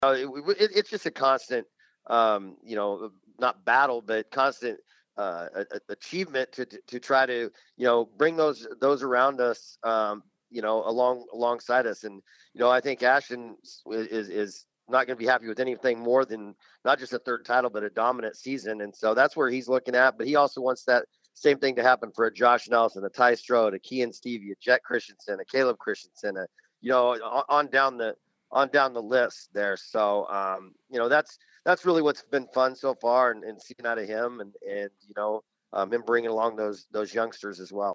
It's just a constant, not battle, but constant achievement to try to bring those around us, alongside us. And I think Ashton is not going to be happy with anything more than not just a third title, but a dominant season. And so that's where he's looking at. But he also wants that same thing to happen for a Josh Nelson, a Ty Strode, a Kean Stevie, a Jet Christensen, a Caleb Christensen, on down the list there. So that's really what's been fun so far, and seeing out of him, and him bringing along those youngsters as well.